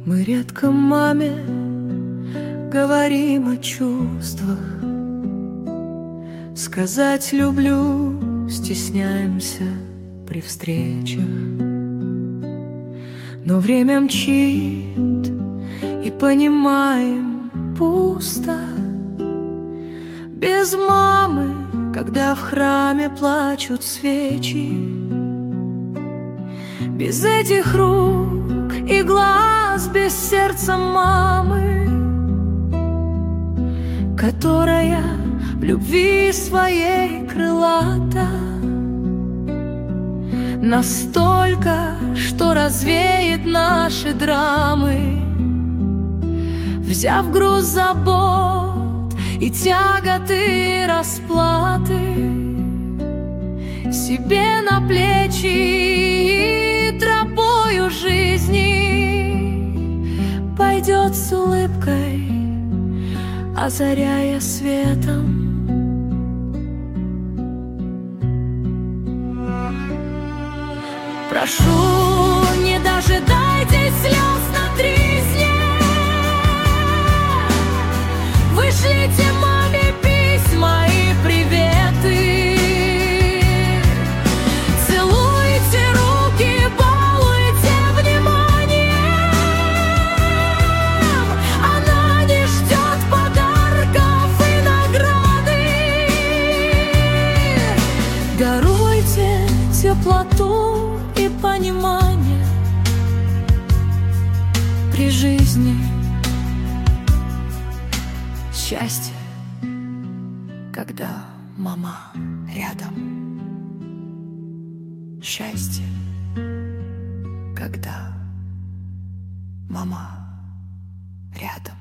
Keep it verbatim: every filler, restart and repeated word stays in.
Мы редко маме говорим о чувствах, сказать «люблю» стесняемся при встречах. Но время мчит, и понимаем, пусто без мамы, когда в храме плачут свечи. Без этих рук и глаз, без сердца мамы, которая в любви своей крылата, настолько, что развеет наши драмы, взяв груз забот и тяготы расплаты себе на плечи, и тропою жизни пойдет с улыбкой, озаряя светом. Прошу, не дожидайтесь слез на тризне, вышлите маме письма и приветы, целуйте руки, балуйте вниманием. Она не ждет подарков и награды. Даруйте теплоту и понимание при жизни. Счастье, когда мама рядом. Счастье, когда мама рядом.